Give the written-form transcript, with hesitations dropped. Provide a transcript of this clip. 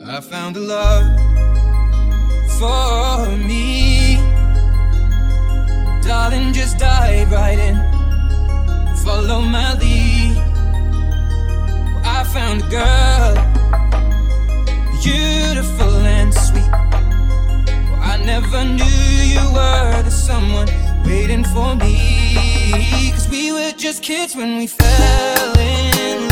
I found the love for me. Darling, just dive right in, follow my lead. I found a girl, beautiful and sweet. I never knew you were the someone waiting for me. 'Cause we were just kids when we fell in